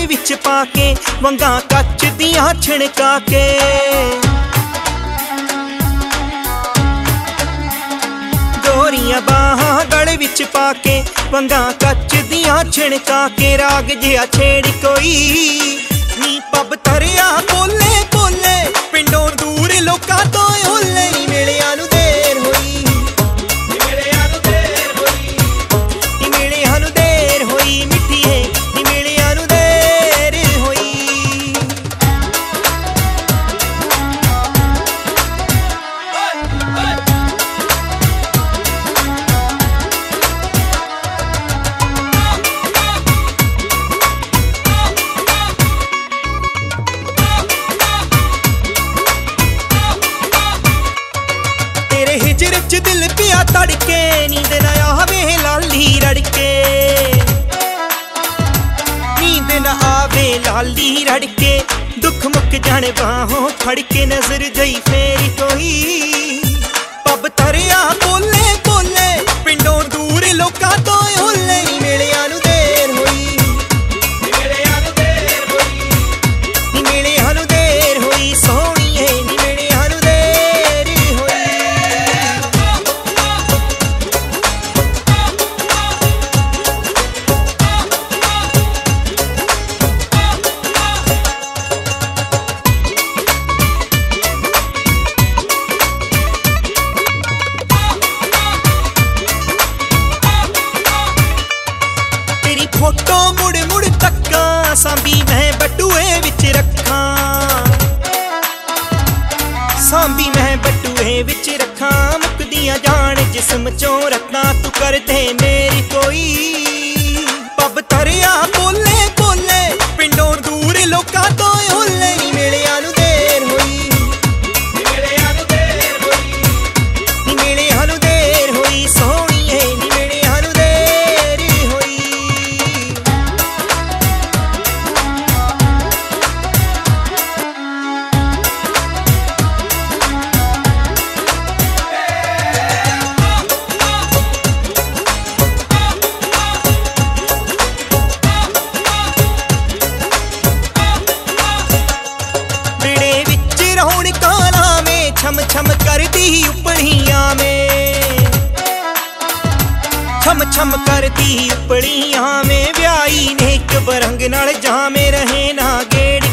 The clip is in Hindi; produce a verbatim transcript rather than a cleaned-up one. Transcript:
विच पाके वंगा कच दियां छिणका के। गोरियां बाहां गल विच पाके वंगा कच दियां छिणका के। राग जिहा छेड़ कोई नी पब तरिया बोले बोले पिंडों दूर लोकां तो ओले। नी मेलियां नूं देर होई नी मेलियां नूं देर होई नी मेलियां नूं देर होई मिठीए नी मेलियां नूं देर होई। हिजर च दिल पिया तड़के नींद न आवे लाली रड़के। नींद न आवे लाली रड़के दुख मुक जाने बाहों फड़के। नजर जई फेरी कोई पब तरिया बोले बोले पिंडों दूर लोकां तो ओले। नी मेलियां नूं देर होई नी मेलियां नूं देर होई नी मेलियां नूं देर होई सोहणीए नी मेलियां नूं देर होई। फोटो मुड़ मुड़ तक्का सांभी मैं बटुए विच रखा। सांभी मैं बटुए विच रखा मुकदियां जान जिस्म चों रत्ना तू कर दे मेरी कोई। पब तरिया बोले बोले पिंडों दूर लोकां तो ओले। नी मेलियां नूं देर होई नी मेलियां नूं देर होई नी मेलियां नूं देर होई सोहणीए नी मेलियां नूं देर होई। छम छम करदी उपड़ियां में छम छम करदी उपड़ियां में। ब्याई ने एक बरंग नाल जामे रहे ना गेड़